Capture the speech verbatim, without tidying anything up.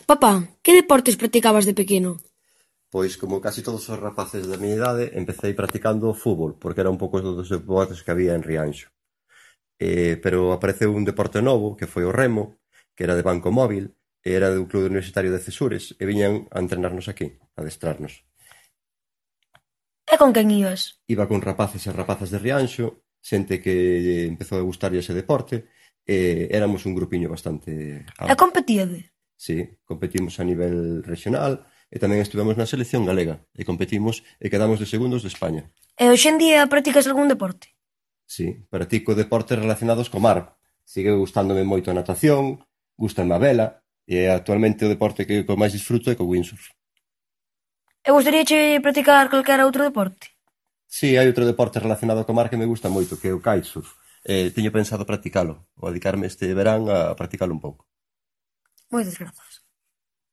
Papá, que deportes practicabas de pequeno? Pois, como casi todos os rapaces da miña idade, empecei practicando fútbol, porque era un pouco dos deportes que había en Rianxo. Eh, pero apareceu un deporte novo, que foi o remo, que era de banco móvil, e era do Clube Universitario de Cesures, e viñan a entrenarnos aquí, a adestrarnos. E con quen ibas? Iba con rapaces e rapazas de Rianxo, xente que empezou a gustarlle ese deporte, e éramos un grupiño bastante E amplio. competíade? Sí, competimos a nivel regional e tamén estivemos na selección galega e competimos e quedamos de segundos de España. E hoxe en día practicas algún deporte? Sí, practico deportes relacionados co mar. Sigue gustándome moito a natación, gústame a vela e actualmente o deporte que co máis disfruto é co windsurf. E gustaríache practicar calquera outro deporte? Sí, hai outro deporte relacionado co mar que me gusta moito, que é o kitesurf. Eh, teño pensado practicalo, ou dedicarme este verán a practicalo un pouco. Moitas grazas.